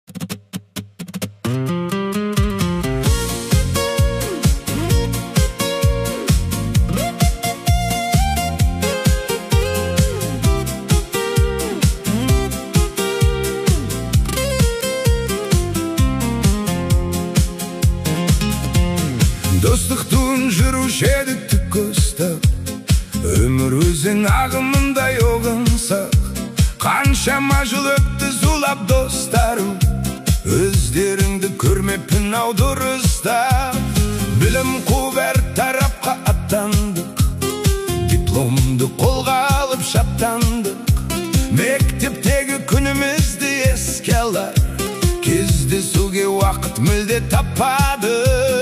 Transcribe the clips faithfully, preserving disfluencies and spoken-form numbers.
Достықтың жүруші еді түк көстіп, өмір өзен ағымындай оғынсақ. Қаншама жыл өтті зулап достарым, өздеріңді көрмеппін ау дұрыстап. Білім қуып әр тарапқа аттандық, дипломды қолға алып шаттандық. Мектептегі күнімізді еске алар, кездесуге уақыт мүлде таппады.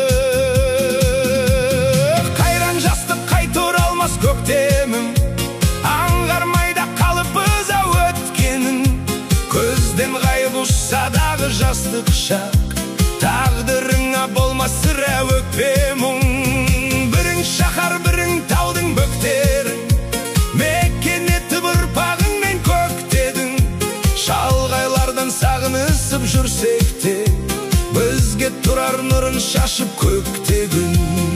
Көктемім аңғармайда қалып біз ау өткенін, көзден ғайып ұшса дағы жастық шақ, тағдырыңа болмас сірә өкпе мұң. Бірің шаһар, бірің таудың бөктерің, мекен етіп ұрпағың мен көктедің. Шалғайлардан сағынысып жүрсек те, бізге тұрар нұрын шашып көктегін.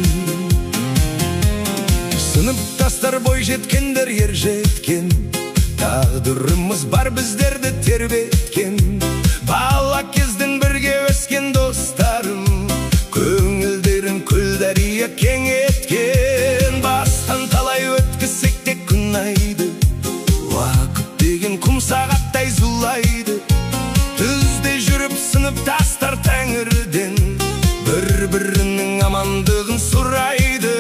Сыныптастар бой жеткендер ер жеткен, тағдырымыз бар біздерді тербеткен. Бала кезден бірге өскен достарым, көңілдерін күлдәрия кең еткен. Бастан талай өткізсек те күн айды, уақыт деген құм сағаттай зулайды. Түзде жүріп сыныптастар тәңірден, бір-бірінің амандығын сұрайды.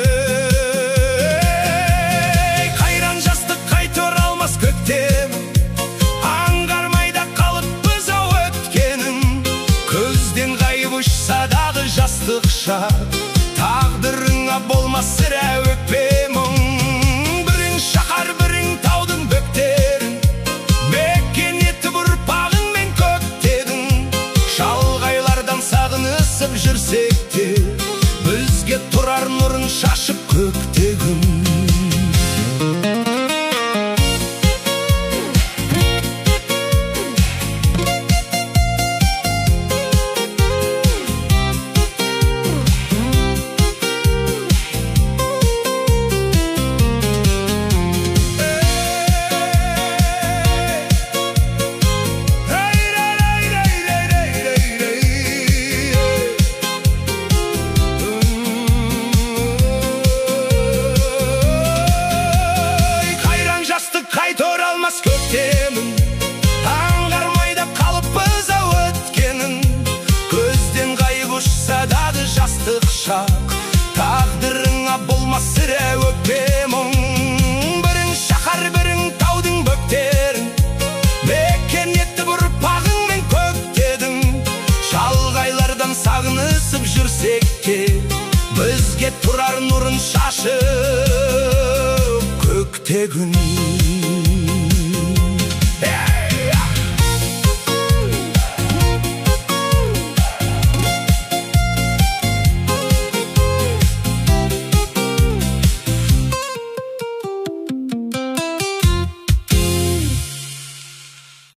Аңғармайда қалып біз ау өткенін, көзден ғайып ұшса дағы жастық шақ, тағдырыңа болмас сірә өкпе мұң. Бірің шаһар, бірің таудың бөктерін, мекен етіп ұрпағың мен көктедің. Шалғайлардан сағынысып жүрсек те, бізге тұрар нұрын шашып көктегін. Көктемін аңғармайда қалып біз ау өткенін, көзден ғайып ұшса дағы жастық шақ, тағдырыңа болмас сірә өкпе мұң. Бірің шаһар, бірің таудың бөктерін, мекен етіп ұрпағың мен көктедің. Шалғайлардан сағынысып жүрсек те, бізге тұрар нұрын шашып көктегін.